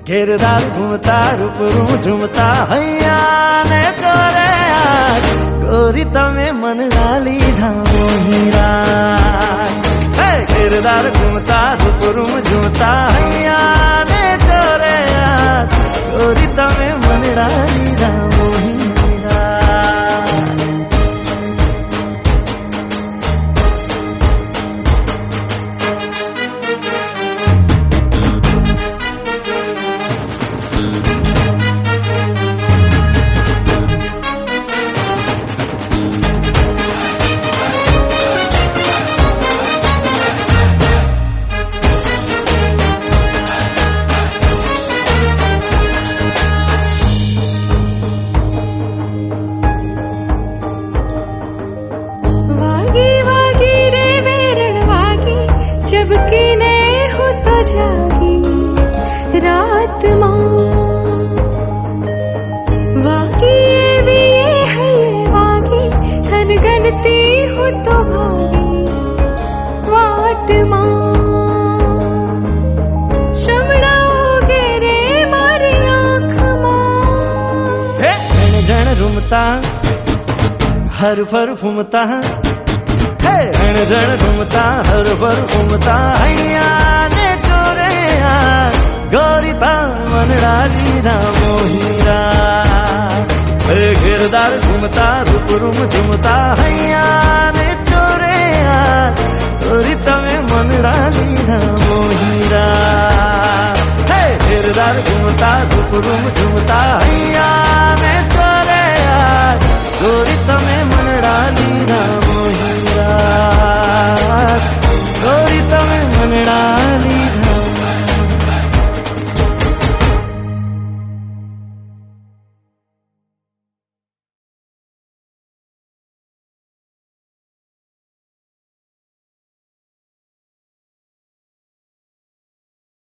घेरदार घूमता रूपरू झूमता हैया ने चोरे आज गोरी तमे मन डाली धामो हीरा। घेरदार घूमता रूपरू झूमता हैया ने चोरे आज गोरी तमे मन डाली धामो हीरा। जबकि नहीं हो तो जागी रात माँ वागी भी ये है वागी धन गनती हो तो भागी वाट माँ शमड़ाओगे रे मारी आँख माँ। जन जन रुमता हर भर घूमता जन जन घूमता हर भर घूमता हैया ने चोरे गोरी ता मन डाली धामो हीरा। घेरदार घूमता रूपरूम झूमता हैया ने चोरे गोरी तमे मन डाली धामो हीरा। घेरदार घूमता रूपरूम झूमता हैया